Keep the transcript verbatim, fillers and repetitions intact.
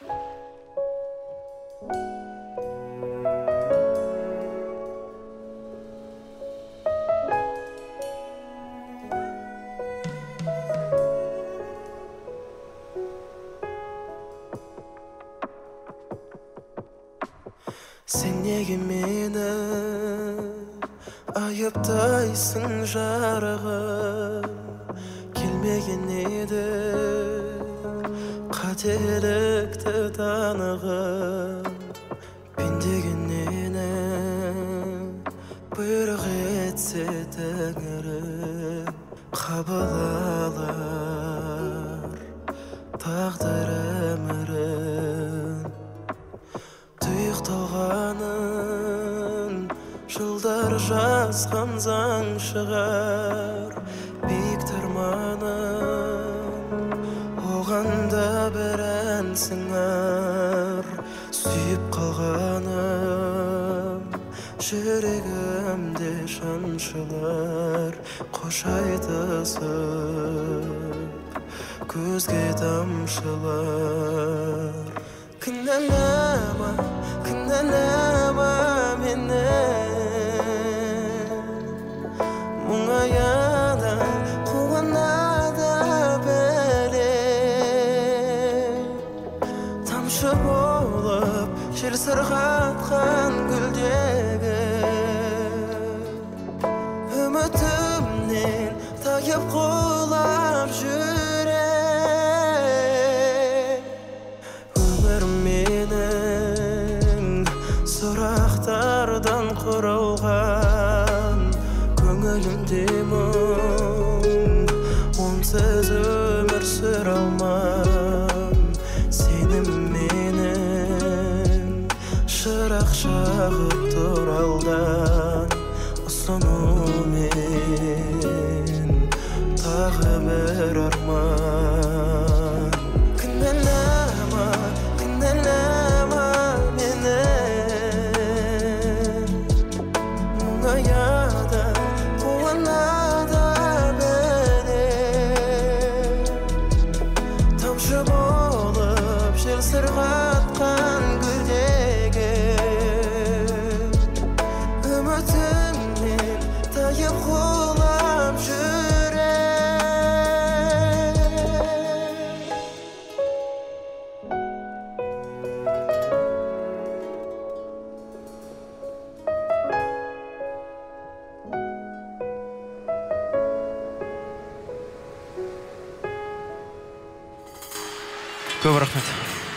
Sen неге мені айыптайсың жарығым, келмеген еді қателікті танығым. Пендеген нені бұйрық етсе тәңірім, қабыл алар тағдыр өмірін. Тұйықталғанын жылдар жазған заң шығар, биік тұрманын оған да бір ән сыңар. Сүйіп қалғаным жүрегімде шаншылар, қош айтысып көзге тамшылар. Кінәлама, кінәлама мені, мұңаяда қуанада білем. Тамшы болып жер сырғатқан гүлдегі үмітімнен тайып құлап жүрем. Сұрақтардан құралған көңілімде мұң, онсыз өмір сүре алмам. Сенім менің шырақ жағып тұр алдан, ұсынумен тағы бір арман. Кінәлама, кінәлама мені, мұңаяда қуанада білем. Тамшы болып жел сырғатқан гүлдегі үмітімнен тайып құлап жүрем. Көп рахмет.